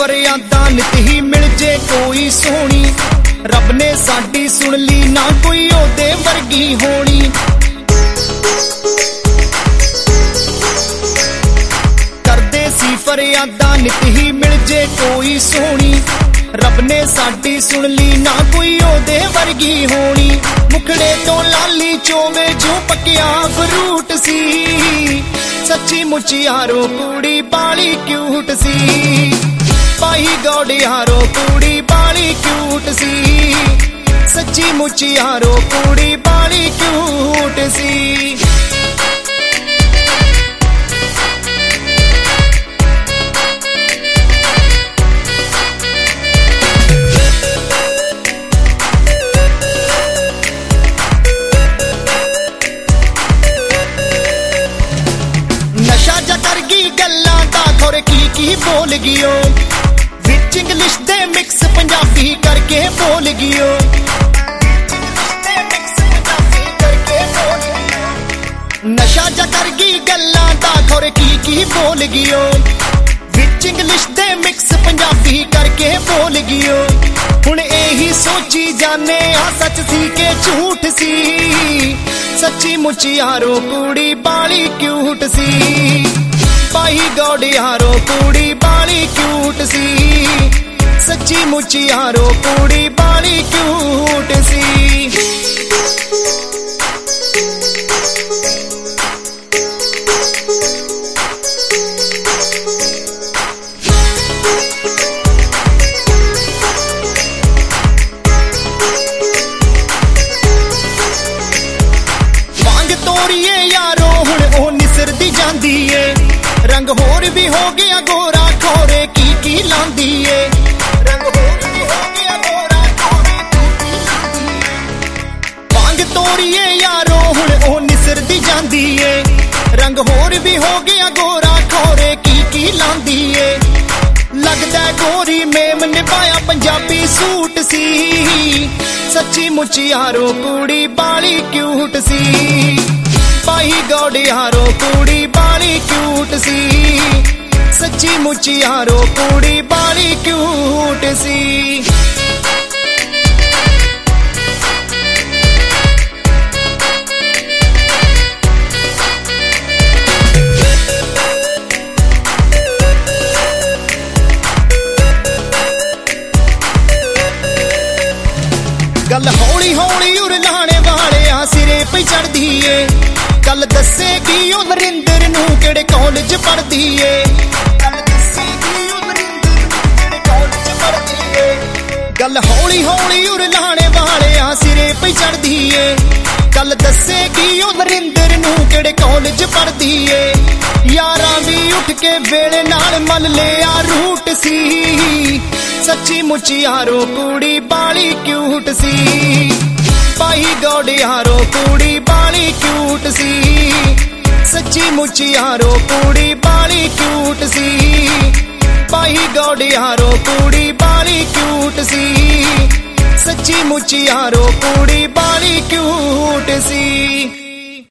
फरियादां नित ही मिल जे कोई सोहनी, रब ने साडी सुन ली ना कोई ओदे वर्गी होनी। करदे सी फरियादां नित ही मिल जे कोई सोहनी, रब ने साडी सुन ली ना कोई ओदे वर्गी होनी। मुखड़े तो लाली चोवे जो पक्या फ्रूट सी, सच्ची मुच्ची यारो कुड़ी बाली क्यूट सी। पाई गौड़ यारो कुड़ी बाली क्यूट सी, सच्ची मुच्ची यारो कुड़ी बाली क्यूट सी। नशा जा कर गई गल्लां दा खोर की बोल गियो, विच इंग्लिश दे मिक्स पंजाबी करके बोल गियो। नशा जा कर गई गल्लां दा खोर की बोल गियो, विच इंग्लिश दे मिक्स पंजाबी करके बोल गियो। हुण एही सोची जाने आ सच सी के झूठ सी, सच्ची मुच्ची यारो कुड़ी बाली क्यूट सी। पाई गौड़ यारो कुड़ी बाली क्यूट सी, सच्ची मुच्ची यारो कुड़ी बाली क्यूट सी। यारो हुण ओ निसरदी जांदी ए, रंग होर भी हो गया गोरा खोरे की लांदी ए। रंग होर भी हो गया गोरा खोरे की लांदी ए। वांग तोड़िए यारो हुण ओ निसरदी जांदी ए, रंग होर भी हो गया गोरा खोरे की लांदी ए। लगदा गोरी मेम निभाया पंजाबी सूट सी, सच्ची मुच्ची यारो कुड़ी बाली क्यूट सी। पाई गौड़ यारो कुड़ी बाली क्यूट सी, सच्ची मुच्ची यारो कुड़ी बाली क्यूट सी। गल हौली हौली उरलाने वाले आ सिरे पे चढ़दी ए, गल दसेगी ओ नरिंदर नू केड़े कॉलेज पढ़दी ए। गल दसेगी ओ नरिंदर नू केड़े कॉलेज पढ़दी ए। गल हौली हौली उरलाने वाले आ सिरे पे चढ़दी ए, गल दसेगी ओ नरिंदर नू केड़े कॉलेज पढ़दी ए। यारां भी उठ के वेले नाल मन लिया रूट सी, सच्ची मुच्ची यारो कुड़ी बाली क्यूट सी। पाई गौड़ यारो कुड़ी बाली क्यूट सी, सच्ची मुच्ची यारो कुड़ी बाली क्यूट सी। पाई गौड़ यारो कुड़ी बाली क्यूट सी, सच्ची मुच्ची यारो कुड़ी बाली क्यूट सी।